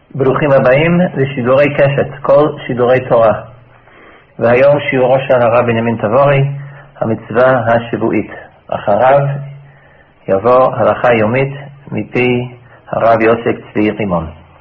ברוכים הבאים לשידורי קשת, כל שידורי תורה. והיום שיעורו של הרב בנימין תבורי, המצווה השבועית. אחריו יבוא הלכה יומית מפי הרב יוסק צבי רימון.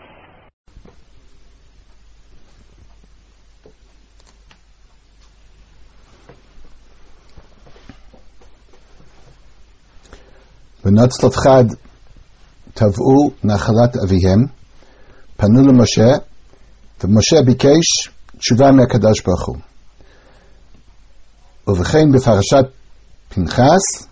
בנות צלפחד טבעו נחלת אביהם, פנו למשה, ומשה ביקש תשובה מהקדוש ברוך הוא. ובכן בפרשת פנחס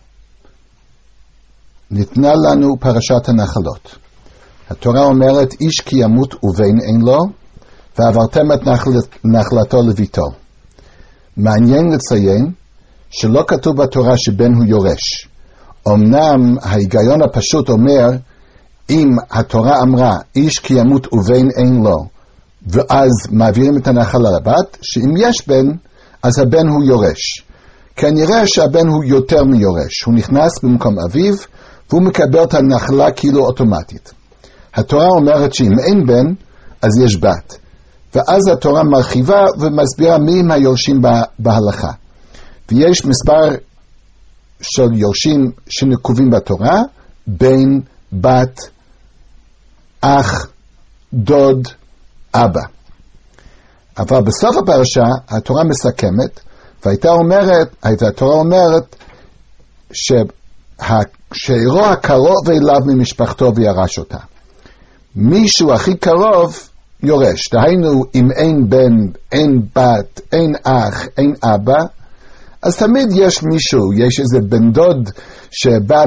ניתנה לנו פרשת הנחלות. התורה אומרת איש כי ימות ובן אין לו, ועברתם את נחלתו לביתו. מעניין לציין שלא כתוב בתורה שבן הוא יורש. אמנם ההיגיון הפשוט אומר, אם התורה אמרה איש כי ימות ובן אין לו, ואז מעבירים את הנחלה לבת, שאם יש בן, אז הבן הוא יורש. כנראה שהבן הוא יותר מיורש, הוא נכנס במקום אביו, והוא מקבל את הנחלה כאילו אוטומטית. התורה אומרת שאם אין בן, אז יש בת. ואז התורה מרחיבה ומסבירה מי הם היורשים בהלכה. ויש מספר של יורשים שנקובים בתורה, בן, בת, אח, דוד, אבא. אבל בסוף הפרשה התורה מסכמת, והתורה אומרת שאירו הקרוב אליו ממשפחתו וירש אותה. מישהו הכי קרוב יורש. דהיינו, אם אין בן, אין בת, אין אח, אין אבא, אז תמיד יש מישהו, יש איזה בן דוד שבא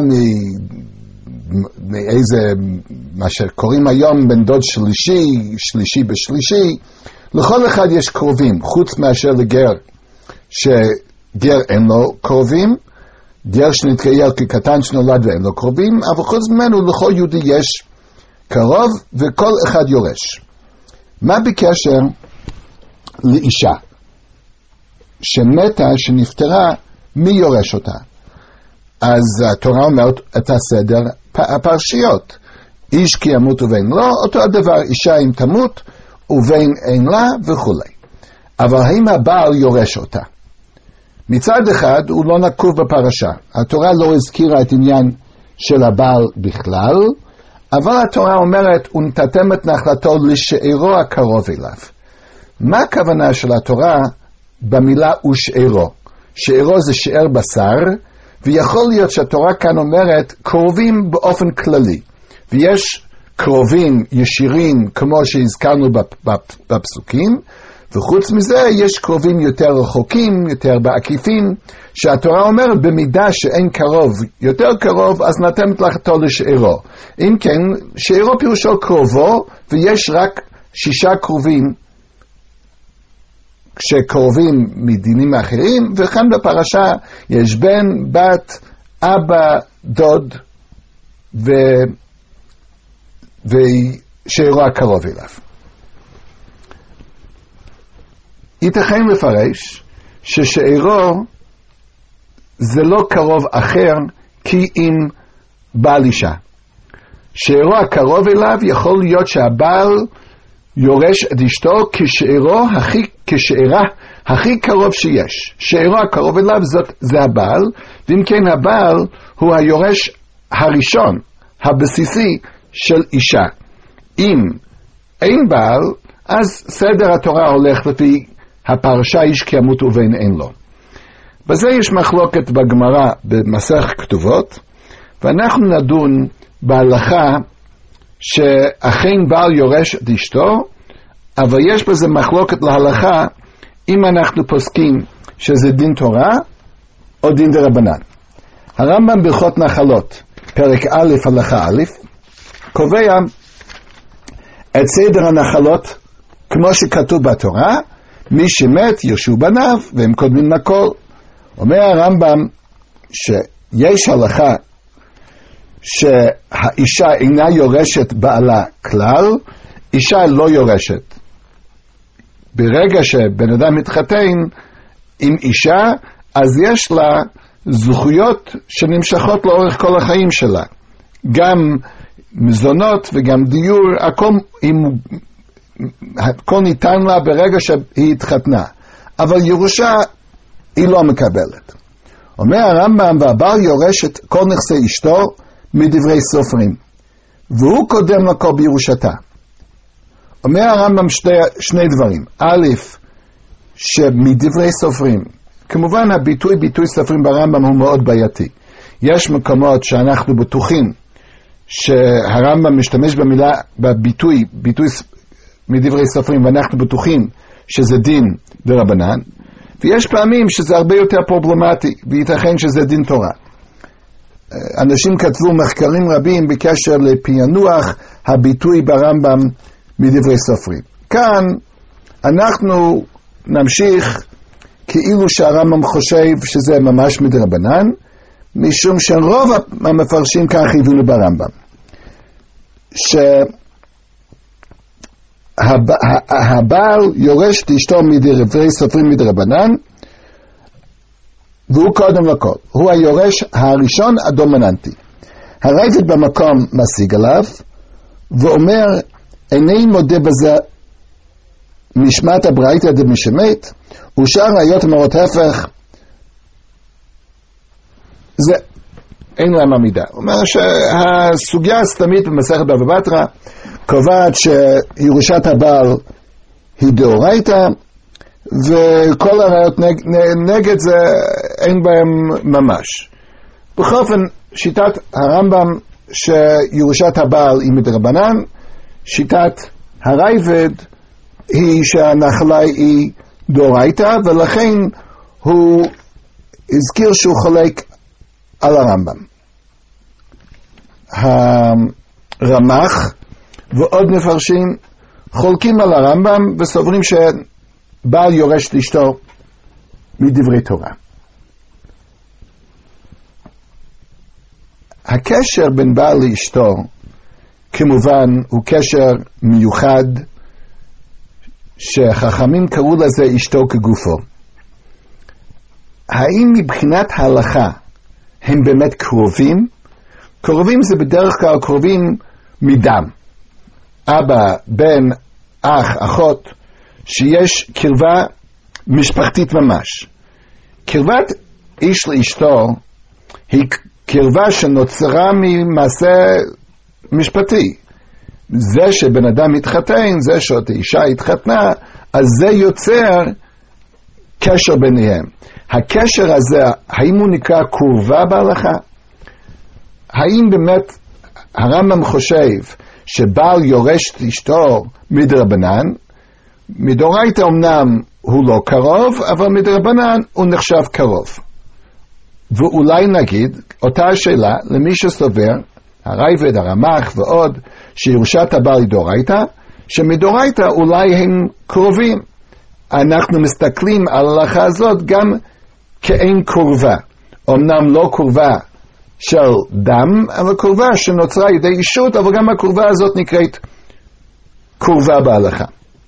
מאיזה, מה שקוראים היום בן דוד שלישי בשלישי. לכל אחד יש קרובים, חוץ מאשר לגר, שגר אין לו קרובים, גר שנתגייר כקטן שנולד ואין לו קרובים, אבל חוץ ממנו לכל יהודי יש קרוב וכל אחד יורש. מה בקשר לאישה שמתה, שנפטרה, מי יורש אותה? אז התורה אומרת את הסדר הפרשיות. איש כי ימות ובן לא, אותו הדבר, אישה אם תמות ובן אין לה וכו'. אבל האם הבעל יורש אותה? מצד אחד הוא לא נקוב בפרשה. התורה לא הזכירה את עניין של הבעל בכלל, אבל התורה אומרת ונתתם את נחלתו לשאירו הקרוב אליו. מה הכוונה של התורה במילה ושאירו? שאירו זה שאר בשר, ויכול להיות שהתורה כאן אומרת קרובים באופן כללי. ויש קרובים ישירים כמו שהזכרנו בפסוקים, וחוץ מזה יש קרובים יותר רחוקים, יותר בעקיפים, שהתורה אומרת במידה שאין קרוב, יותר קרוב, אז נתמת לכתו לשאירו. אם כן, שאירו פירושו קרובו, ויש רק 6 קרובים שקרובים מדינים אחרים, וכאן בפרשה יש בן, בת, אבא, דוד, ושאירו הקרוב אליו. ייתכן לפרש ששאירו זה לא קרוב אחר כי אם בעל אישה. שאירו הקרוב אליו יכול להיות שהבעל יורש את אשתו כשאירה הכי קרוב שיש. שאירו הקרוב אליו זה הבעל, ואם כן הבעל הוא היורש הראשון, הבסיסי של אישה. אם אין בעל, אז סדר התורה הולך לפי הפרשה איש כי ימות ובן אין לו. בזה יש מחלוקת בגמרא במסכת כתובות, ואנחנו נדון בהלכה שאכן בעל יורש את אשתו, אבל יש בזה מחלוקת להלכה אם אנחנו פוסקים שזה דין תורה או דין דרבנן. הרמב"ם בהלכות נחלות, פרק א' הלכה א', קובע את סדר הנחלות כמו שכתוב בתורה, מי שמת ירשו בניו והם קודמים לכל. אומר הרמב"ם שיש הלכה שהאישה אינה יורשת בעלה כלל, אישה לא יורשת. ברגע שבן אדם מתחתן עם אישה, אז יש לה זכויות שנמשכות לאורך כל החיים שלה. גם מזונות וגם דיור, הכל ניתן לה ברגע שהיא התחתנה, אבל ירושה היא לא מקבלת. אומר הרמב"ם, והבעל יורש את כל נכסי אשתו מדברי סופרים, והוא קודם לכל בירושתה. אומר הרמב"ם שני דברים. א', שמדברי סופרים, כמובן ביטוי סופרים ברמב"ם הוא מאוד בעייתי. יש מקומות שאנחנו בטוחים שהרמב"ם משתמש בביטוי מדברי סופרים, ואנחנו בטוחים שזה דין דרבנן, ויש פעמים שזה הרבה יותר פרובלמטי, וייתכן שזה דין תורה. אנשים כתבו מחקרים רבים בקשר לפענוח הביטוי ברמב"ם מדברי סופרים. כאן אנחנו נמשיך כאילו שהרמב"ם חושב שזה ממש מדרבנן, משום שרוב המפרשים כך הבינו ברמב"ם, שהבעל יורש את אשתו מדברי סופרים מדרבנן, והוא קודם לכל, הוא היורש הראשון הדומיננטי. הרייבד במקום משיג עליו ואומר, איני מודה בזה משמעת הברייתא דמשמט, ושאר ראיות אומרות הפך, זה אין להם עמידה. הוא אומר שהסוגיה הסתמית במסכת בבא בתרא קובעת שירושת הבעל היא דאורייתא, וכל הראיות נגד זה אין בהם ממש. בכל אופן, שיטת הרמב"ם שירושת הבעל היא מדרבנן, שיטת הרייבד היא שהנחלה היא דאורייתא, ולכן הוא הזכיר שהוא חולק על הרמב"ם. הרמ"ח ועוד מפרשים חולקים על הרמב"ם וסוברים שבעל יורש לאשתו מדברי תורה. הקשר בין בעל לאשתו כמובן הוא קשר מיוחד, שחכמים קראו לזה אשתו כגופו. האם מבחינת ההלכה הם באמת קרובים? קרובים זה בדרך כלל קרובים מדם. אבא, בן, אח, אחות, שיש קרבה משפחתית ממש. קרבת איש לאשתו היא קרבה שנוצרה ממעשה משפטי. זה שבן אדם התחתן, זה שאותה אישה התחתנה, אז זה יוצר קשר ביניהם. הקשר הזה, האם הוא נקרא קרובה בהלכה? האם באמת הרמב"ם חושב שבעל יורש את אשתו מדרבנן? מדאורייתא אמנם הוא לא קרוב, אבל מדרבנן הוא נחשב קרוב. ואולי נגיד אותה השאלה למי שסובר, הרייבד, הרמ"ח ועוד, שירושת הבעל היא דאורייתא, שמדאורייתא אולי הם קרובים. אנחנו מסתכלים על ההלכה הזאת גם כאין קרובה. אמנם לא קרובה של דם, אבל קרובה שנוצרה ידי אישות, אבל גם הקרובה הזאת נקראת קרובה בהלכה.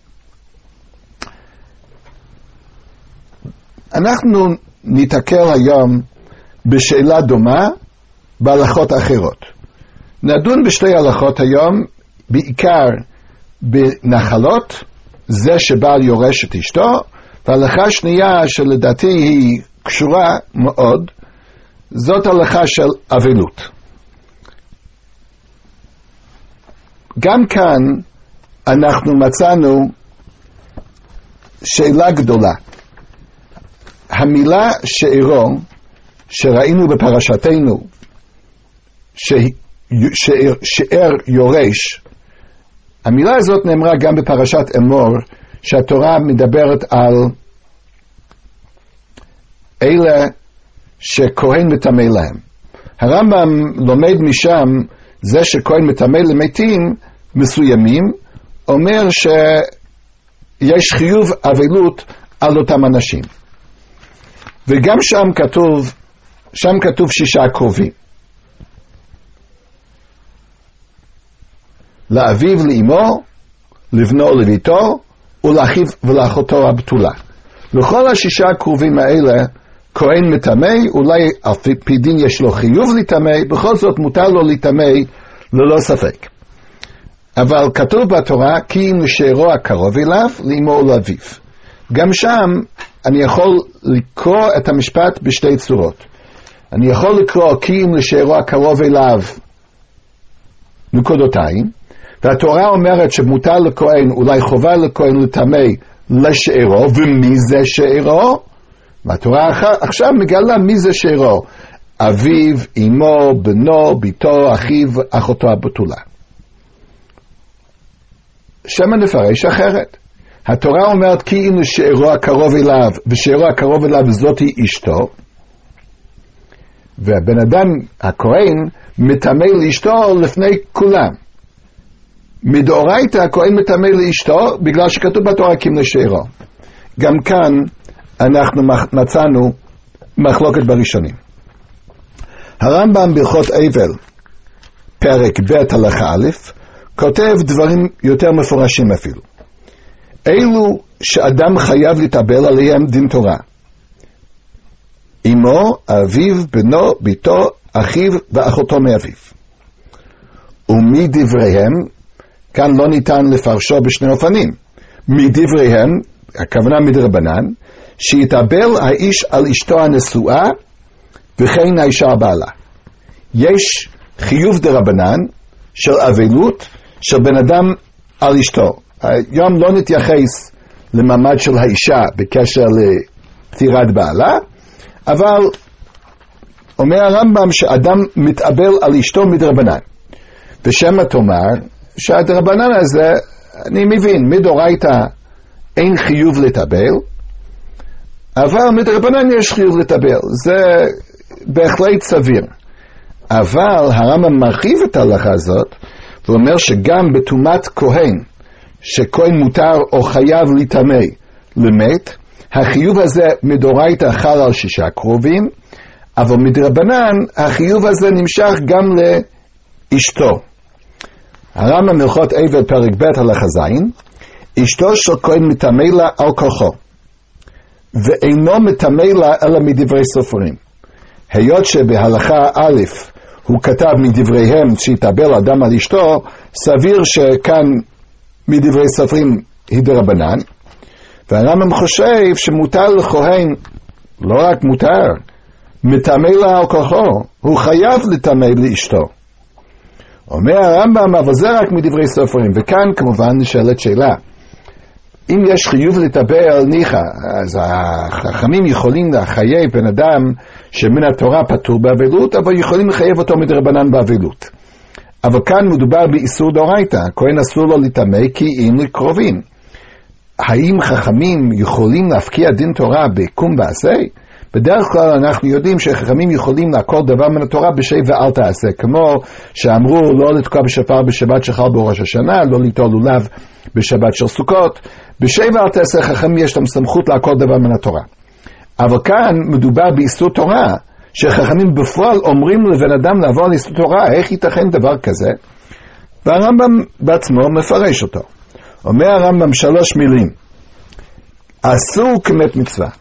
אנחנו ניתקל היום בשאלה דומה בהלכות אחרות. נדון בשתי הלכות היום, בעיקר בנחלות, זה שבעל יורש את אשתו, וההלכה שנייה שלדעתי היא קשורה מאוד, זאת הלכה של אבלות. גם כאן אנחנו מצאנו שאלה גדולה. המילה שאירו, שראינו בפרשתנו, שאר יורש, המילה הזאת נאמרה גם בפרשת אמור, שהתורה מדברת על אלה שכהן מטמא להם. הרמב"ם לומד משם, זה שכהן מטמא למתים מסוימים, אומר שיש חיוב אבלות על אותם אנשים. וגם שם כתוב 6 קרובים. לאביו לאמו, לבנו ולביתו, ולאחיו ולאחותו הבתולה. לכל 6 הקרובים האלה, כהן מטמא, אולי על פי דין יש לו חיוב לטמא, בכל זאת מותר לו לטמא ללא ספק. אבל כתוב בתורה, כי אם לשאירו הקרוב אליו, לאמו ולאביו. גם שם אני יכול לקרוא את המשפט בשתי צורות. אני יכול לקרוא כי אם לשאירו הקרוב אליו נקודותיים, והתורה אומרת שמותר לכהן, אולי חובה לכהן לטמא לשאירו, ומי זה שאירו? והתורה עכשיו מגלה מי זה שאירו. אביו, אמו, בנו, ביתו, אחיו, אחותו הבתולה. שמה נפרש אחרת. התורה אומרת כי אם לשאירו הקרוב אליו, ושאירו הקרוב אליו זאת היא אשתו, והבן אדם, הכהן, מטמא לאשתו לפני כולם. מדאורייתא הכהן מטמא לאשתו, בגלל שכתוב בתורה כי אם לשאירו. גם כאן אנחנו מצאנו מחלוקת בראשונים. הרמב"ם בהלכות אבל, פרק ב' הלכה א', כותב דברים יותר מפורשים אפילו. אלו שאדם חייב להתאבל עליהם דין תורה. אמו, אביו, בנו, ביתו, אחיו ואחותו מאביו. ומדבריהם, כאן לא ניתן לפרשו בשני אופנים. מדבריהם, הכוונה מדרבנן, שיתאבל האיש על אשתו הנשואה, וכן האישה הבעלה. יש חיוב דרבנן של אבלות של בן אדם על אשתו. היום לא נתייחס למעמד של האישה בקשר לפטירת בעלה, אבל אומר הרמב"ם שאדם מתאבל על אשתו מדרבנן. ושמה תאמר שהדרבנן הזה, אני מבין, מדאורייתא אין חיוב להתאבל, אבל מדרבנן יש חיוב להתאבל, זה בהחלט סביר. אבל הרמב"ם מרחיב את ההלכה הזאת, ואומר שגם בטומאת כהן, שכהן מותר או חייב להיטמא למת, החיוב הזה מדאורייתא חל על 6 קרובים, אבל מדרבנן החיוב הזה נמשך גם לאשתו. הרמב"ם בהלכות אבל פרק ב' הלכה ז', אשתו של כהן מטמא לה על כוחו, ואינו מטמא לה אלא מדברי סופרים. היות שבהלכה א' הוא כתב מדבריהם שיתאבל אדם על אשתו, סביר שכאן מדברי סופרים היא דרבנן, והרמב"ם חושב שמותר לכהן, לא רק מותר, מטמא לה על כוחו, הוא חייב לטמא לאשתו. אומר הרמב"ם, אבל זה רק מדברי סופרים, וכאן כמובן נשאלת שאלה, אם יש חיוב לטבל ניחא, אז החכמים יכולים לחייב בן אדם שמן התורה פטור באבלות, אבל יכולים לחייב אותו מדרבנן באבלות. אבל כאן מדובר באיסור דאורייתא, הכהן אסור לו לטמא כי אם לקרובים. האם חכמים יכולים להפקיע דין תורה בקום ועשה? בדרך כלל אנחנו יודעים שחכמים יכולים לעקור דבר מן התורה בשב ואל תעשה, כמו שאמרו לא לתקוע בשופר בשבת שחל בראש השנה, לא ליטול לולב בשבת של סוכות. בשב ואל תעשה חכמים יש להם סמכות לעקור דבר מן התורה. אבל כאן מדובר באיסור תורה, שחכמים בפועל אומרים לבן אדם לעבור על איסור תורה, איך ייתכן דבר כזה? והרמב"ם בעצמו מפרש אותו. אומר הרמב"ם 3 מילים, אסור כמת מצווה.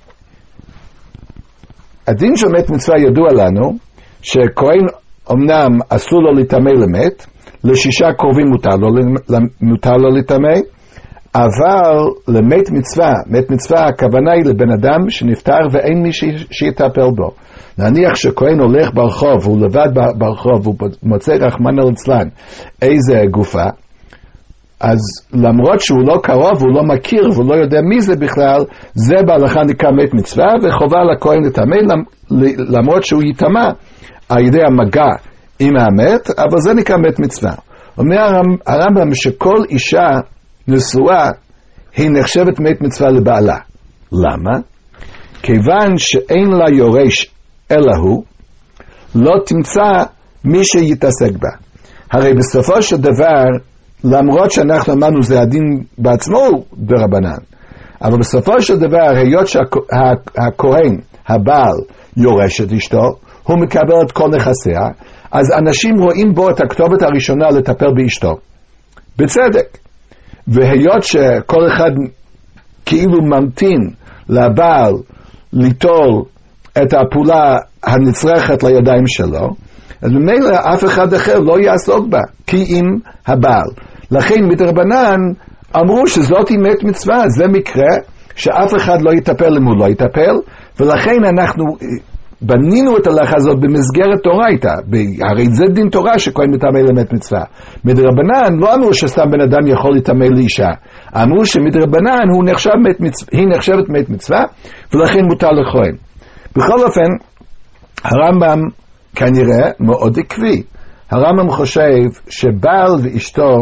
הדין של מת מצווה ידוע לנו, שכהן אמנם אסור לו לטמא למת, ל6 קרובים מותר לו לטמא, אבל למת מצווה, מת מצווה הכוונה היא לבן אדם שנפטר ואין מי שיטפל בו. נניח שכהן הולך ברחוב, הוא לבד ברחוב, הוא מוצא רחמנא ליצלן איזה גופה, אז למרות שהוא לא קרוב, הוא לא מכיר, והוא לא יודע מי זה בכלל, זה בהלכה נקרא מת מצווה, וחובה לכהן לטמא, למרות שהוא יטמא על ידי המגע עם המת, אבל זה נקרא מת מצווה. אומר הרמב"ם שכל אישה נשואה היא נחשבת מת מצווה לבעלה. למה? כיוון שאין לה יורש אלא הוא, לא תמצא מי שיתעסק בה. הרי בסופו של דבר, למרות שאנחנו אמרנו זה הדין בעצמו ברבנן, אבל בסופו של דבר, היות שהכהן, הבעל, יורש את אשתו, הוא מקבל את כל נכסיה, אז אנשים רואים בו את הכתובת הראשונה לטפל באשתו. בצדק. והיות שכל אחד כאילו ממתין לבעל ליטול את הפעולה הנצרכת לידיים שלו, אז ממילא אף אחד אחר לא יעסוק בה, כי אם הבעל. לכן מדרבנן אמרו שזאת מת מצווה, זה מקרה שאף אחד לא יטפל אם הוא לא יטפל, ולכן אנחנו בנינו את ההלכה הזאת במסגרת תורייתא, הרי זה דין תורה שכהן מטמא למת מצווה. מדרבנן לא אמרו שסתם בן אדם יכול לטמא לאישה, אמרו שמדרבנן היא נחשבת מת מצווה, ולכן מותר לכהן. בכל אופן, הרמב"ם כנראה מאוד עקבי. הרמב"ם חושב שבעל ואשתו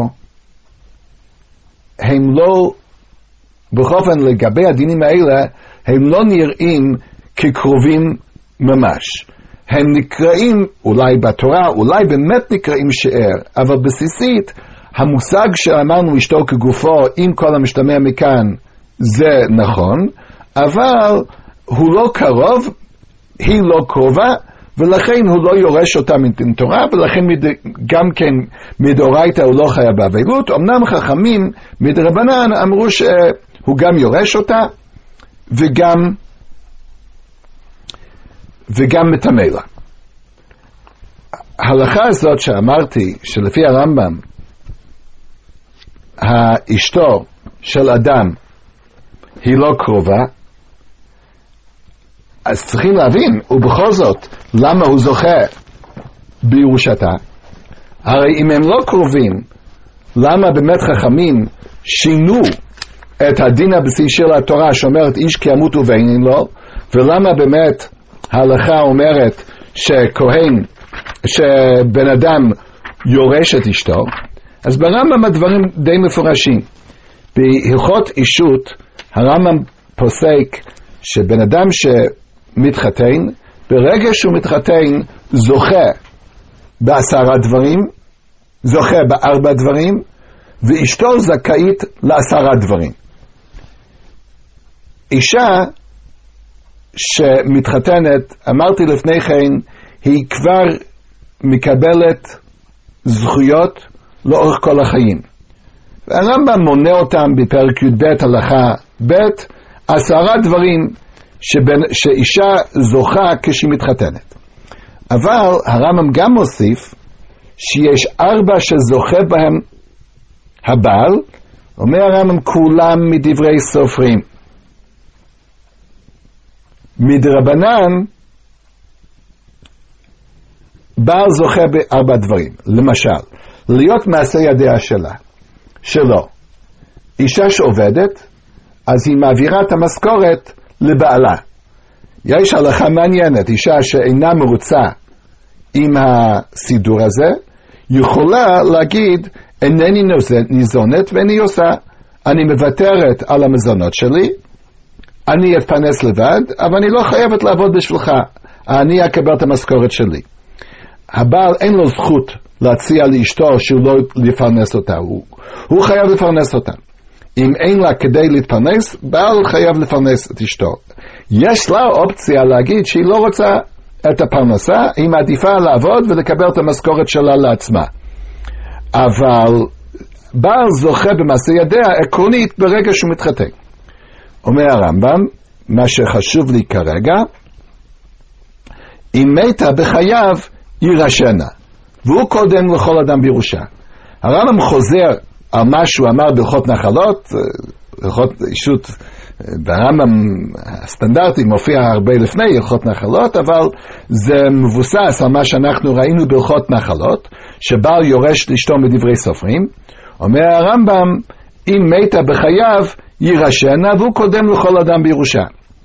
הם לא, בכל אופן לגבי הדינים האלה, הם לא נראים כקרובים ממש. הם נקראים, אולי בתורה, אולי באמת נקראים שאר, אבל בסיסית, המושג שאמרנו אשתו כגופו, עם כל המשתמע מכאן, זה נכון, אבל הוא לא קרוב, היא לא קרובה, ולכן הוא לא יורש אותה מן תורה, ולכן גם כן מדאורייתא הוא לא חייב באבלות. אמנם חכמים מדרבנן אמרו שהוא גם יורש אותה, וגם מטמא לה. ההלכה הזאת שאמרתי, שלפי הרמב"ם, האשתו של אדם היא לא קרובה, אז צריכים להבין, ובכל זאת, למה הוא זוכה בירושתה? הרי אם הם לא קרובים, למה באמת חכמים שינו את הדין הבסיסי של התורה שאומרת איש כי ימות ואין לו, ולמה באמת ההלכה אומרת שכהן, שבן אדם יורש את אשתו? אז ברמב"ם הדברים די מפורשים. בהלכות אישות, הרמב"ם פוסק שבן אדם מתחתן, ברגע שהוא מתחתן זוכה ב10 דברים, זוכה ב4 דברים, ואשתו זכאית ל10 דברים. אישה שמתחתנת, אמרתי לפני כן, היא כבר מקבלת זכויות לאורך כל החיים. והרמב"ם מונה אותם בפרק י"ב הלכה ב' 10 דברים שאישה זוכה כשהיא מתחתנת. אבל הרמב"ם גם מוסיף שיש 4 שזוכה בהם הבעל, אומר הרמב"ם כולם מדברי סופרים. מדרבנן בעל זוכה ב4 דברים. למשל, להיות מעשה ידיה שלו. אישה שעובדת, אז היא מעבירה את המשכורת לבעלה. יש הלכה מעניינת, אישה שאינה מרוצה עם הסידור הזה, יכולה להגיד, אינני ניזונת ואיני עושה, אני מוותרת על המזונות שלי, אני אתפרנס לבד, אבל אני לא חייבת לעבוד בשבילך, אני אקבל את המשכורת שלי. הבעל אין לו זכות להציע לאשתו שהוא לא לפרנס אותה, הוא חייב לפרנס אותה. אם אין לה כדי להתפרנס, בעל חייב לפרנס את אשתו. יש לה אופציה להגיד שהיא לא רוצה את הפרנסה, היא מעדיפה לעבוד ולקבל את המשכורת שלה לעצמה. אבל בעל זוכה במעשה ידיה עקרונית ברגע שהוא מתחתן. אומר הרמב"ם, מה שחשוב לי כרגע, אם מתה בחייו יירשנה, והוא קודם לכל אדם בירושה. הרמב"ם חוזר על מה שהוא אמר בהלכות נחלות, הלכות אישות, ברמב"ם הסטנדרטי מופיע הרבה לפני הלכות נחלות, אבל זה מבוסס על מה שאנחנו ראינו בהלכות נחלות, שבעל יורש לאשתו מדברי סופרים. אומר הרמב"ם, אם מתה בחייו יירשנה, והוא קודם לכל אדם בירושה.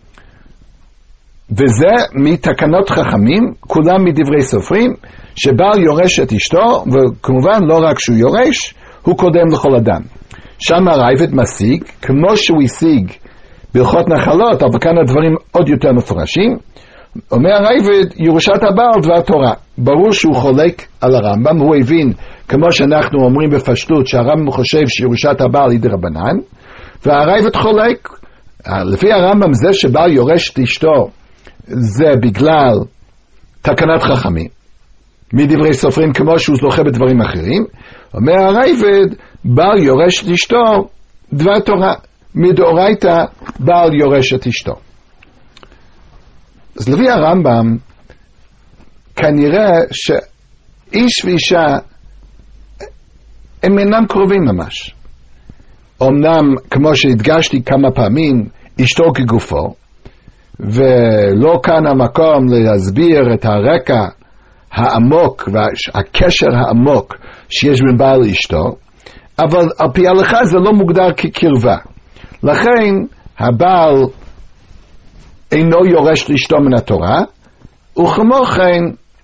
וזה מתקנות חכמים, כולם מדברי סופרים, שבעל יורש את אשתו, וכמובן לא רק שהוא יורש, הוא קודם לכל אדם. שם הרייבד משיג, כמו שהוא השיג בהלכות נחלות, אבל כאן הדברים עוד יותר מפורשים, אומר הרייבד, ירושת הבעל דבר תורה. ברור שהוא חולק על הרמב"ם, הוא הבין, כמו שאנחנו אומרים בפשטות, שהרמב"ם חושב שירושת הבעל היא דרבנן, והרייבד חולק, לפי הרמב"ם זה שבעל יורש את אשתו, זה בגלל תקנת חכמים, מדברי סופרים כמו שהוא זוכה בדברים אחרים. אומר הרייבד, בעל יורש את אשתו, דבר תורה, מדאורייתא בעל יורש את אשתו. אז לפי הרמב"ם, כנראה איש ואישה הם אינם קרובים ממש. אמנם, כמו שהדגשתי כמה פעמים, אשתו כגופו, ולא כאן המקום להסביר את הרקע העמוק והקשר העמוק שיש בין בעל לאשתו, אבל על פי ההלכה זה לא מוגדר כקרבה. לכן הבעל אינו יורש לאשתו מן התורה, וכמו כן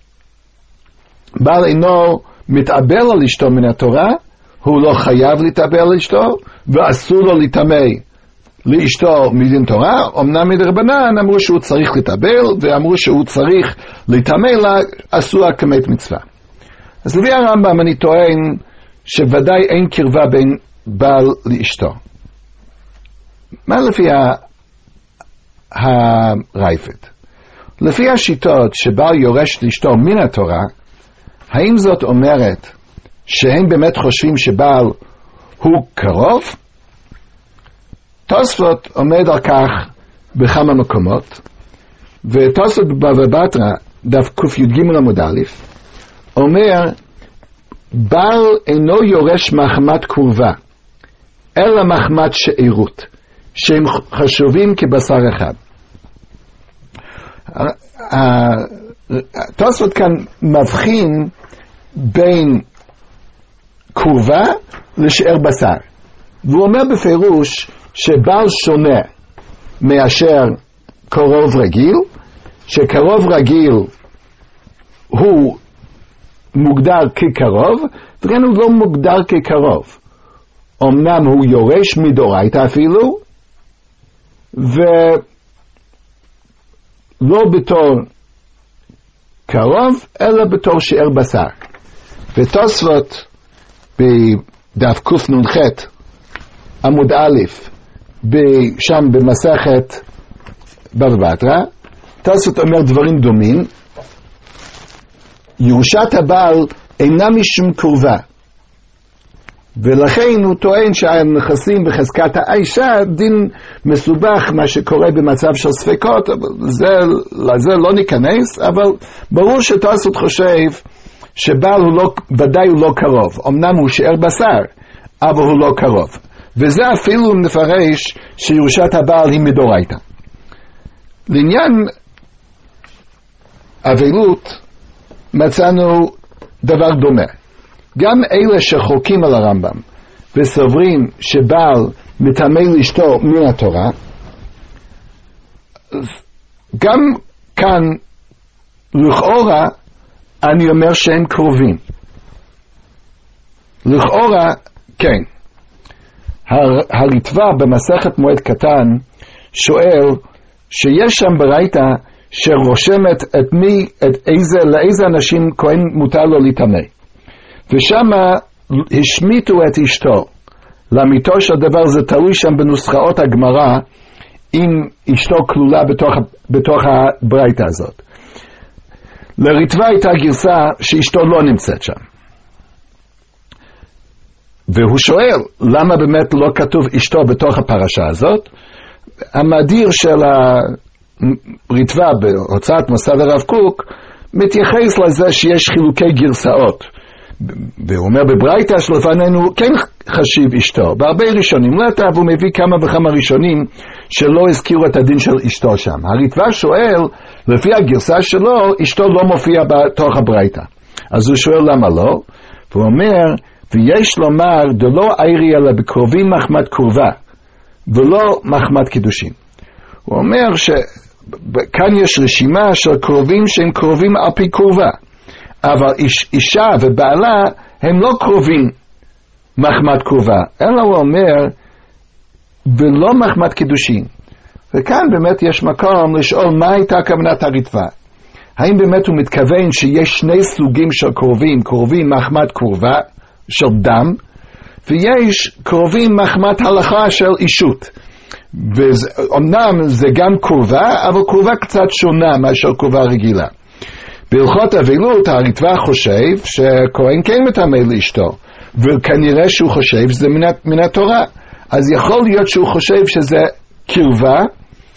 בעל אינו מתאבל על אשתו מן התורה, הוא לא חייב להתאבל על אשתו, ואסור לו להתאמה לאשתו מדין תורה. אמנם מדרבנן אמרו שהוא צריך להתאבל, ואמרו שהוא צריך להתאמה לה, עשו כמת מצווה. אז לפי הרמב"ם אני טוען שוודאי אין קרבה בין בעל לאשתו. מה לפי הרייפת? לפי השיטות שבעל יורש לאשתו מן התורה, האם זאת אומרת שהם באמת חושבים שבעל הוא קרוב? תוספות עומד על כך בכמה מקומות, ותוספות בבבא בתרא דף קי"ג עמוד א' אומר, בעל אינו יורש מחמת קרבה, אלא מחמת שאירות, שהם חשובים כבשר אחד. תוספות כאן מבחין בין קרבה לשאר בשר, והוא אומר בפירוש שבעל שונה מאשר קרוב רגיל, שקרוב רגיל הוא מוגדר כקרוב, וכן הוא לא מוגדר כקרוב. אמנם הוא יורש מדאורייתא אפילו, ולא בתור קרוב, אלא בתור שאר בשר. ותוספות בדף קנ"ח עמוד א' שם במסכת בבא בתרא, תוספות אומר דברים דומים. ירושת הבעל אינה משום קרבה, ולכן הוא טוען שהנכסים בחזקת האישה דין מסובך, מה שקורה במצב של ספקות, לזה לא ניכנס, אבל ברור שתוספות חושב שבעל הוא לא, ודאי הוא לא קרוב. אמנם הוא שאר בשר, אבל הוא לא קרוב. וזה אפילו נפרש שירושת הבעל היא מדאורייתא. לעניין אבלות מצאנו דבר דומה. גם אלה שחוקים על הרמב"ם וסוברים שבעל מטמא לאשתו מן התורה, גם כאן לכאורה אני אומר שהם קרובים. לכאורה כן. הריטב"א במסכת מועד קטן שואל שיש שם ברייתא שרושמת לאיזה אנשים כהן מותר לו להתאמה, ושם השמיטו את אשתו. לאמיתו של דבר זה תלוי שם בנוסחאות הגמרא אם אשתו כלולה בתוך הברייתא הזאת. לריטב"א הייתה גרסה שאשתו לא נמצאת שם, והוא שואל למה באמת לא כתוב אשתו בתוך הפרשה הזאת. המדיר של הריטב"א בהוצאת מוסד הרב קוק מתייחס לזה שיש חילוקי גרסאות, והוא אומר בברייתא שלפנינו כן חשיב אשתו בהרבה ראשונים לטה, והוא מביא כמה וכמה ראשונים שלא הזכירו את הדין של אשתו שם. הריטב"א שואל, לפי הגרסה שלו אשתו לא מופיע בתוך הברייתא, אז הוא שואל למה לא, והוא אומר ויש לומר דלא איירי אלא בקרובים מחמת קרבה ולא מחמת קידושין. הוא אומר שכאן יש רשימה של קרובים שהם קרובים על פי קרבה, אבל אישה ובעלה הם לא קרובים מחמת קרבה, אלא הוא אומר ולא מחמת קידושין. וכאן באמת יש מקום לשאול מה הייתה כוונת הריטב"א. האם באמת הוא מתכוון שיש שני סוגים של קרובים, קרובים מחמת קרבה של דם, ויש קרובים מחמת הלכה של אישות. ואומנם זה גם קרבה, אבל קרבה קצת שונה מאשר קרבה רגילה. בהלכות אבלות הריטב"א חושב שכהן כן מטמא לאשתו, וכנראה שהוא חושב שזה מן התורה. אז יכול להיות שהוא חושב שזה קרבה,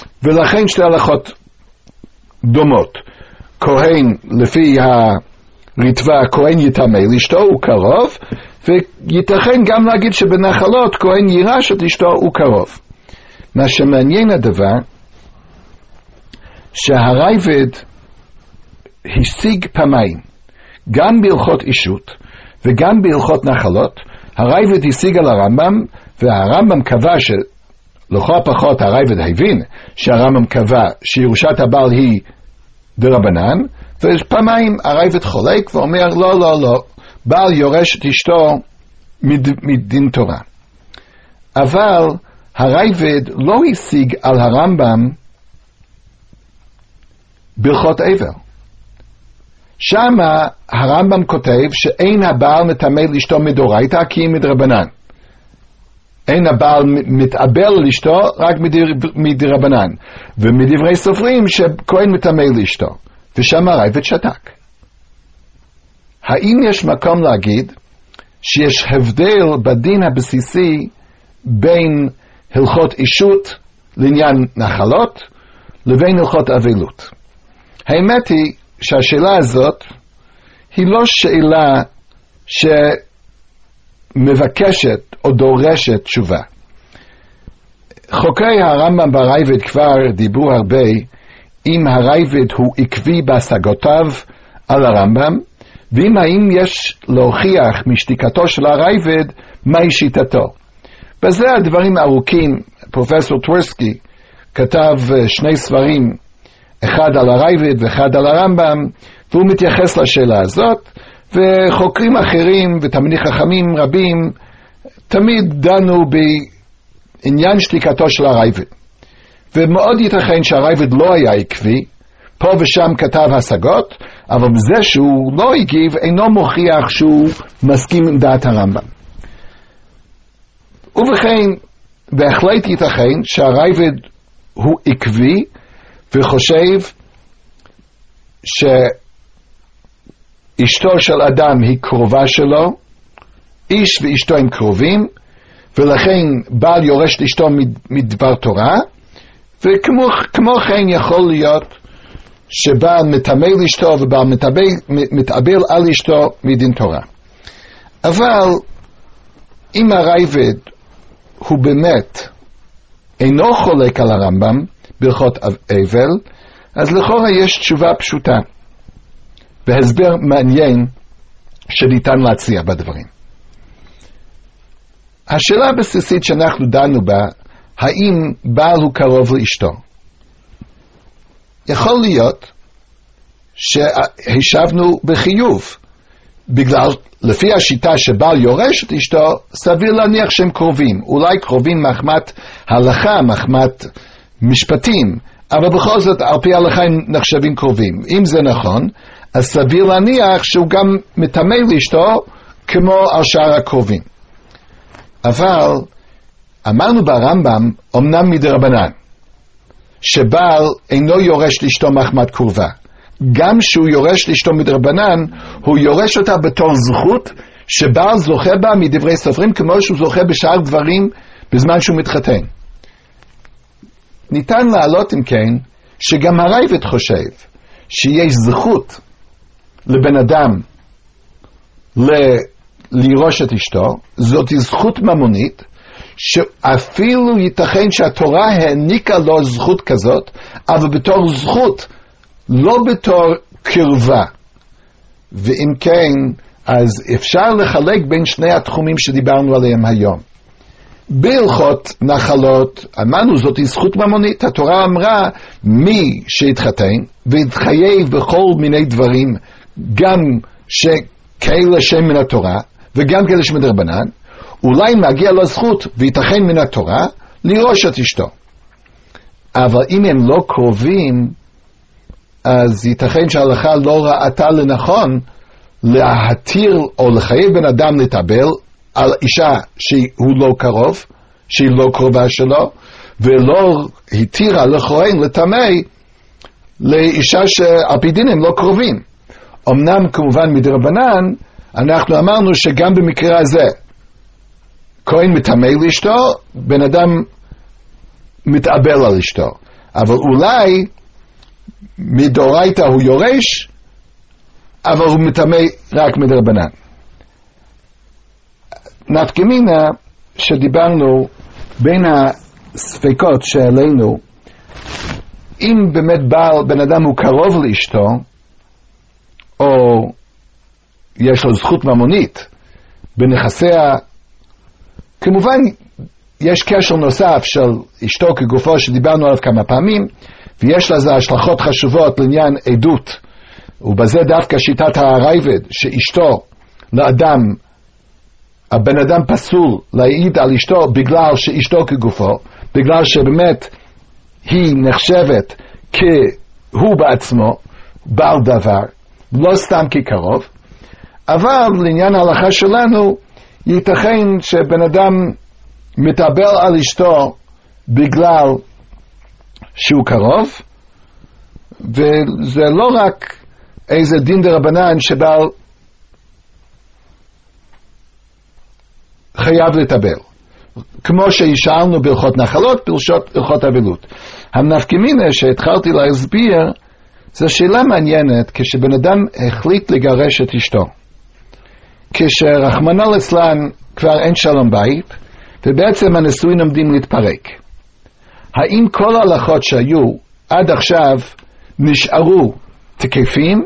ולכן שתי הלכות דומות. כהן לפי ריטווה כהן יטמא לאשתו הוא קרוב, וייתכן גם להגיד שבנחלות כהן יירש את אשתו הוא קרוב. מה שמעניין הדבר, שהרייבד השיג פעמיים, גם בהלכות אישות וגם בהלכות נחלות. הרייבד השיג על הרמב"ם, והרמב"ם קבע שלכל הפחות הרייבד הבין שהרמב"ם קבע שירושת הבעל היא דרבנן, ופעמיים הרייבד חולק ואומר לא, בעל יורש את אשתו מדין תורה. אבל הרייבד לא השיג על הרמב"ם בהלכות עבר. שם הרמב"ם כותב שאין הבעל מטמא לאשתו מדאורייתא כי היא מדרבנן. אין הבעל מתאבל לאשתו רק מדרבנן. ומדברי סופרים שכהן מטמא לאשתו. ושם הרייבד שתק. האם יש מקום להגיד שיש הבדל בדין הבסיסי בין הלכות אישות לעניין נחלות לבין הלכות אבלות? האמת היא שהשאלה הזאת היא לא שאלה שמבקשת או דורשת תשובה. חוקרי הרמב"ם והרייבד כבר דיברו הרבה אם הרייבד הוא עקבי בהשגותיו על הרמב"ם, ואם האם יש להוכיח משתיקתו של הרייבד מהי שיטתו. בזה הדברים ארוכים. פרופסור טברסקי כתב 2 ספרים, אחד על הרייבד ואחד על הרמב"ם, והוא מתייחס לשאלה הזאת, וחוקרים אחרים ותלמידי חכמים רבים תמיד דנו בעניין שתיקתו של הרייבד. ומאוד ייתכן שהרייבד לא היה עקבי, פה ושם כתב השגות, אבל בזה שהוא לא הגיב אינו מוכיח שהוא מסכים עם דעת הרמב"ם. ובכן, בהחלט ייתכן שהרייבד הוא עקבי וחושב שאשתו של אדם היא קרובה שלו, איש ואשתו הם קרובים, ולכן בעל יורש לאשתו מדבר תורה, וכמו כן יכול להיות שבעל מטמא לאשתו ובעל מתאבל על אשתו מדין תורה. אבל אם הרייבד הוא באמת אינו חולק על הרמב"ם בהלכות אבל, אז לכאורה יש תשובה פשוטה והסבר מעניין שניתן להציע בדברים. השאלה הבסיסית שאנחנו דנו בה, האם בעל הוא קרוב לאשתו? יכול להיות שהשבנו בחיוב, בגלל לפי השיטה שבעל יורש את אשתו, סביר להניח שהם קרובים, אולי קרובים מחמת הלכה, מחמת משפטים, אבל בכל זאת על פי ההלכה הם נחשבים קרובים. אם זה נכון, אז סביר להניח שהוא גם מטמא לאשתו כמו על שאר הקרובים. אבל אמרנו ברמב"ם, אמנם מדרבנן, שבעל אינו יורש לאשתו מחמת קרובה. גם שהוא יורש לאשתו מדרבנן, הוא יורש אותה בתור זכות שבעל זוכה בה מדברי סופרים, כמו שהוא זוכה בשאר דברים בזמן שהוא מתחתן. ניתן להעלות אם כן, שגם הרייבד חושב שיש זכות לבן אדם לירוש את אשתו, זאת זכות ממונית, שאפילו ייתכן שהתורה העניקה לו זכות כזאת, אבל בתור זכות, לא בתור קרבה. ואם כן, אז אפשר לחלק בין שני התחומים שדיברנו עליהם היום. בהלכות נחלות, אמרנו זאת זכות ממונית, התורה אמרה מי שהתחתן והתחייב בכל מיני דברים, גם שכאלה שם מן התורה וגם כאלה שמדרבנן, אולי מגיע לו זכות ויתכן מן התורה לירוש את אשתו. אבל אם הם לא קרובים, אז ייתכן שההלכה לא ראתה לנכון להתיר או לחייב בן אדם להתאבל על אישה שהוא לא קרוב, שהיא לא קרובה שלו, ולא התירה לכהן לטמא לאישה שעל פי דין הם לא קרובים. אמנם כמובן מדרבנן, אנחנו אמרנו שגם במקרה הזה, כהן מטמא לאשתו, בן אדם מתאבל על אשתו. אבל אולי מדאורייתא הוא יורש, אבל הוא מטמא רק מדרבנן. נפקמינה שדיברנו בין הספקות שעלינו, אם באמת בן אדם הוא קרוב לאשתו, או יש לו זכות ממונית בנכסיה, כמובן יש קשר נוסף של אשתו כגופו שדיברנו עליו כמה פעמים, ויש לזה השלכות חשובות לעניין עדות, ובזה דווקא שיטת הרייבד, שאשתו לאדם, הבן אדם פסול להעיד על אשתו בגלל שאשתו כגופו, בגלל שבאמת היא נחשבת כהוא בעצמו בעל דבר, לא סתם כקרוב. אבל לעניין ההלכה שלנו, ייתכן שבן אדם מתאבל על אשתו בגלל שהוא קרוב, וזה לא רק איזה דין דרבנן שבעל חייב לטבל, כמו שהשארנו בהלכות נחלות, בהלכות אבלות. הנפקמינה שהתחלתי להסביר, זו שאלה מעניינת כשבן אדם החליט לגרש את אשתו, כשרחמנא ליצלן כבר אין שלום בית, ובעצם הנישואין עומדים להתפרק. האם כל ההלכות שהיו עד עכשיו נשארו תקפים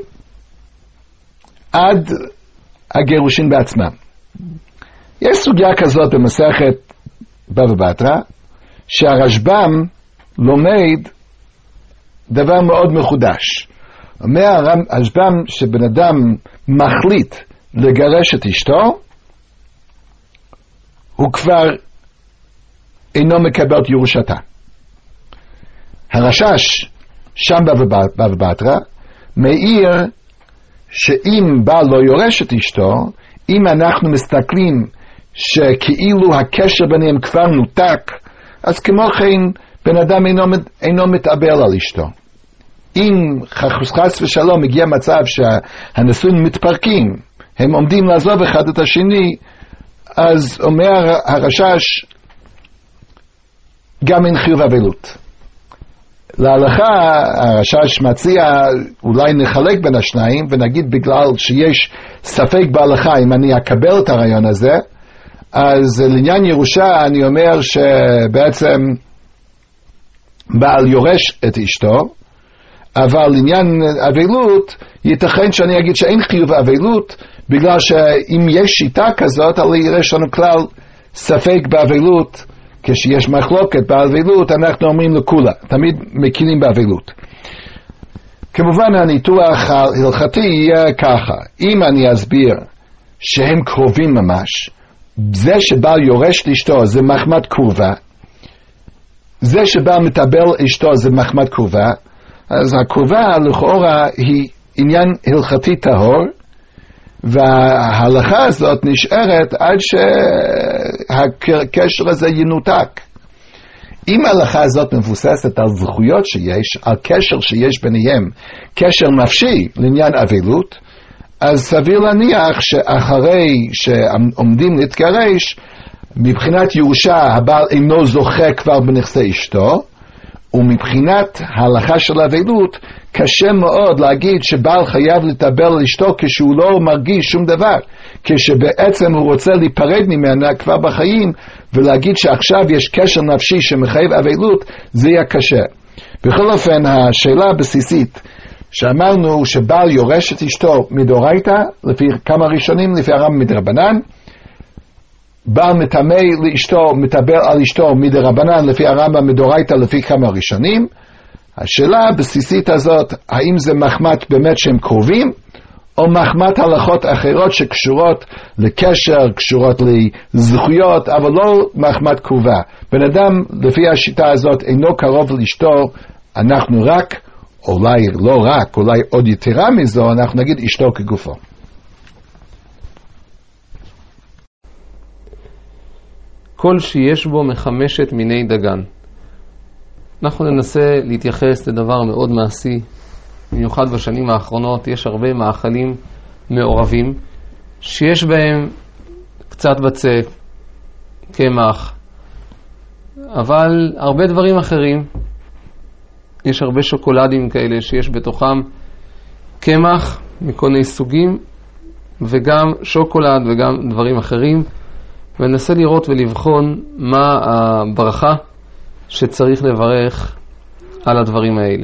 עד הגירושין בעצמם? יש סוגיה כזאת במסכת בבא בתרא, שהרשב"ם לומד דבר מאוד מחודש. אומר הרשב"ם שבן אדם מחליט לגרש את אשתו, הוא כבר אינו מקבל את ירושתה. הרש"ש שם בבא בתרא מעיר שאם בעל לא יורש את אשתו, אם אנחנו מסתכלים שכאילו הקשר ביניהם כבר נותק, אז כמו כן בן אדם אינו מתאבל על אשתו. אם חס ושלום מגיע מצב שהנישואים מתפרקים, הם עומדים לעזוב אחד את השני, אז אומר הרש"ש גם אין חיוב אבלות. להלכה הרש"ש מציע אולי נחלק בין השניים ונגיד בגלל שיש ספק בהלכה אם אני אקבל את הרעיון הזה, אז לעניין ירושה אני אומר שבעצם בעל יורש את אשתו, אבל לעניין אבלות ייתכן שאני אגיד שאין חיוב אבלות, בגלל שאם יש שיטה כזאת, הרי יש לנו כלל ספק באבלות, כשיש מחלוקת באבלות אנחנו אומרים לכולה, תמיד מקילים באבלות. כמובן הניתוח ההלכתי יהיה ככה, אם אני אסביר שהם קרובים ממש, זה שבעל יורש לאשתו זה מחמת קרובה, זה שבעל מטבל אשתו זה מחמת קרובה, אז הקרובה לכאורה היא עניין הלכתי טהור, וההלכה הזאת נשארת עד שהקשר הזה ינותק. אם ההלכה הזאת מבוססת על זכויות שיש, על קשר שיש ביניהם, קשר נפשי לעניין אבלות, אז סביר להניח שאחרי שעומדים להתגרש, מבחינת ירושה הבעל אינו זוכה כבר בנכסי אשתו, ומבחינת ההלכה של אבלות קשה מאוד להגיד שבעל חייב לטבל על אשתו כשהוא לא מרגיש שום דבר, כשבעצם הוא רוצה להיפרד ממנה כבר בחיים, ולהגיד שעכשיו יש קשר נפשי שמחייב אבלות, זה יהיה קשה. בכל אופן, השאלה הבסיסית שאמרנו שבעל יורש את אשתו מדאורייתא, לפי כמה ראשונים, לפי הרמב"ם מדרבנן, בעל מטמא לאשתו, מטבל על אשתו מדרבנן, לפי הרמב"ם מדאורייתא, לפי כמה ראשונים. השאלה הבסיסית הזאת, האם זה מחמת באמת שהם קרובים, או מחמת הלכות אחרות שקשורות לקשר, קשורות לזכויות, אבל לא מחמת קרובה. בן אדם, לפי השיטה הזאת, אינו קרוב לאשתו, אנחנו רק, אולי לא רק, אולי עוד יתרה מזו, אנחנו נגיד אשתו כגופו. כל שיש בו מחמשת מיני דגן. אנחנו ננסה להתייחס לדבר מאוד מעשי, במיוחד בשנים האחרונות יש הרבה מאכלים מעורבים, שיש בהם קצת בצק, קמח, אבל הרבה דברים אחרים. יש הרבה שוקולדים כאלה שיש בתוכם קמח מכל מיני סוגים, וגם שוקולד וגם דברים אחרים, וננסה לראות ולבחון מה הברכה שצריך לברך על הדברים האלה.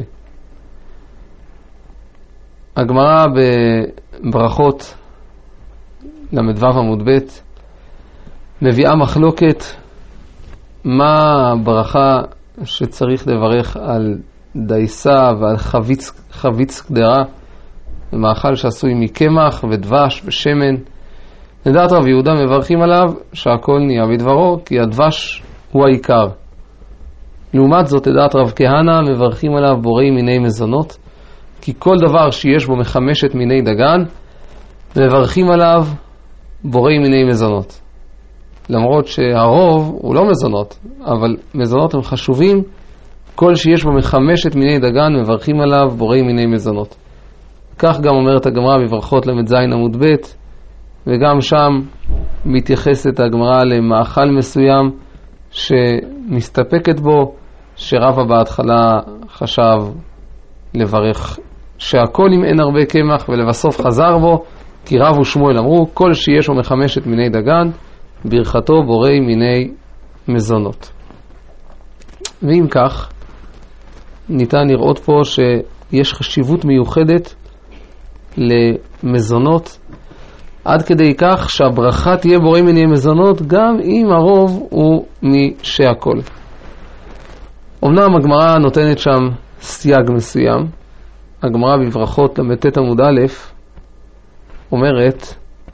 הגמרא בברכות למדוו עמוד ב' מביאה מחלוקת מה הברכה שצריך לברך על דייסה ועל חביץ קדרה, מאכל שעשוי מקמח ודבש ושמן. לדעת רב יהודה מברכים עליו שהכל נהיה בדברו, כי הדבש הוא העיקר. לעומת זאת, לדעת רב כהנא מברכים עליו בוראי מיני מזונות, כי כל דבר שיש בו מחמשת מיני דגן מברכים עליו בוראי מיני מזונות. למרות שהרוב הוא לא מזונות, אבל מזונות הם חשובים. כל שיש בו מחמשת מיני דגן מברכים עליו בוראי מיני מזונות. כך גם אומרת הגמרא בברכות ל"ז עמוד ב', וגם שם מתייחסת הגמרא למאכל מסוים שמסתפקת בו, שרבא בהתחלה חשב לברך שהכל אם אין הרבה קמח, ולבסוף חזר בו, כי רב ושמואל אמרו כל שיש בו מחמשת מיני דגן ברכתו בוראי מיני מזונות. ואם כך, ניתן לראות פה שיש חשיבות מיוחדת למזונות, עד כדי כך שהברכה תהיה בוראי מיני מזונות גם אם הרוב הוא משהכל. אמנם הגמרא נותנת שם סייג מסוים. הגמרא בברכות ל"ט עמוד א' אומרת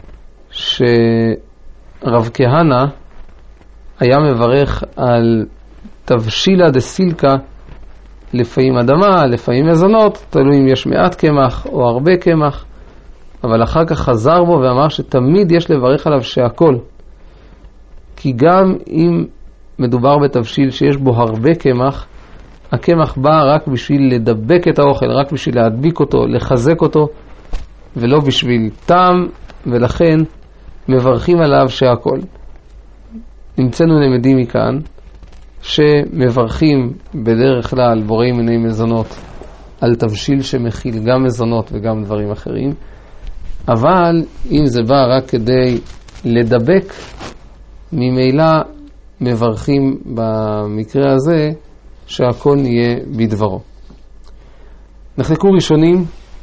שרב כהנא היה מברך על תבשילה דסילקה, לפעמים אדמה, לפעמים מזונות, תלוי אם יש מעט קמח או הרבה קמח, אבל אחר כך חזר בו ואמר שתמיד יש לברך עליו שהכל, כי גם אם מדובר בתבשיל שיש בו הרבה קמח, הקמח בא רק בשביל לדבק את האוכל, רק בשביל להדביק אותו, לחזק אותו, ולא בשביל טעם, ולכן מברכים עליו שהכל. נמצאנו למדים מכאן שמברכים בדרך כלל בוראי מיני מזונות על תבשיל שמכיל גם מזונות וגם דברים אחרים, אבל אם זה בא רק כדי לדבק, ממילא מברכים במקרה הזה שהכל נהיה בדברו. נחלקו ראשונים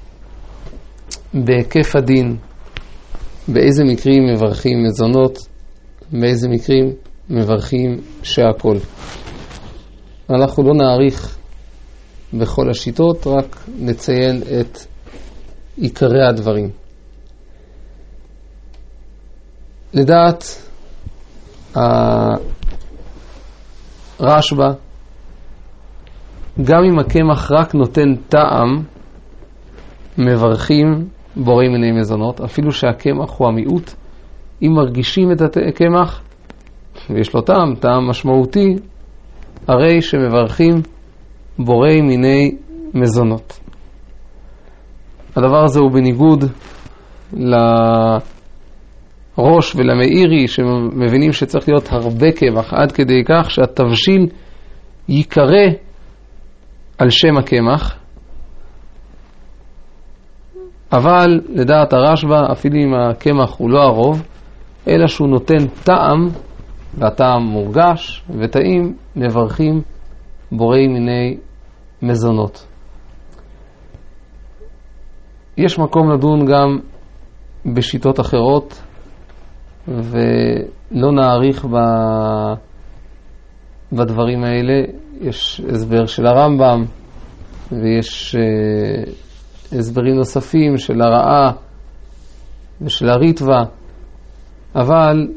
בהיקף הדין, באיזה מקרים מברכים מזונות, באיזה מקרים מברכים שהכל. אנחנו לא נעריך בכל השיטות, רק נציין את עיקרי הדברים. לדעת הרשב"א, גם אם הקמח רק נותן טעם, מברכים בוראי מיני מזונות, אפילו שהקמח הוא המיעוט. אם מרגישים את הקמח ויש לו טעם משמעותי, הרי שמברכים בוראי מיני מזונות. הדבר הזה הוא בניגוד לראש ולמאירי, שמבינים שצריך להיות הרבה קמח, עד כדי כך שהתבשיל ייקרא על שם הקמח. אבל לדעת הרשב"א, אפילו אם הקמח הוא לא הרוב, אלא שהוא נותן טעם, והטעם מורגש וטעים, מברכים בוראי מיני מזונות. יש מקום לדון גם בשיטות אחרות, ולא נעריך בדברים האלה. יש הסבר של הרמב"ם, ויש הסברים נוספים של הרעה ושל הריטווה, אבל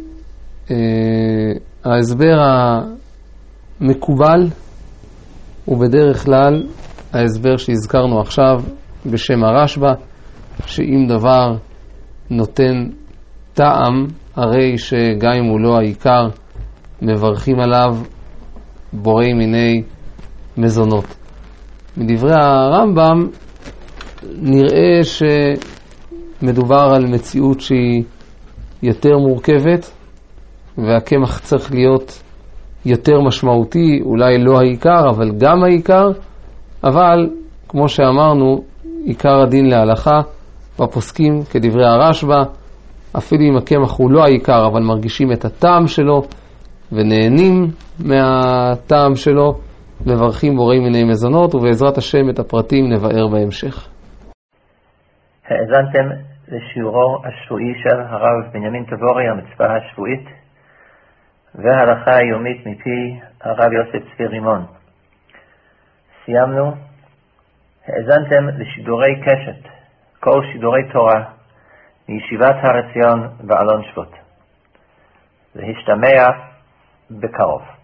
ההסבר המקובל הוא בדרך כלל ההסבר שהזכרנו עכשיו בשם הרשב"א, שאם דבר נותן טעם, הרי שגם אם הוא לא העיקר, מברכים עליו בוראי מיני מזונות. מדברי הרמב"ם נראה שמדובר על מציאות שהיא יותר מורכבת, והקמח צריך להיות יותר משמעותי, אולי לא העיקר, אבל גם העיקר. אבל כמו שאמרנו, עיקר הדין להלכה בפוסקים כדברי הרשב"א, אפילו אם הקמח הוא לא העיקר, אבל מרגישים את הטעם שלו ונהנים מהטעם שלו, מברכים בורא מיני מזונות, ובעזרת השם את הפרטים נבאר בהמשך. האזנתם לשיעורו השבועי של הרב בנימין תבורי, המצווה השבועית, וההלכה היומית מפי הרב יוסף צבי רימון. סיימנו. האזנתם לשידורי קשת, כל שידורי תורה, מישיבת הר עציון באלון שבות. להשתמע בקרוב.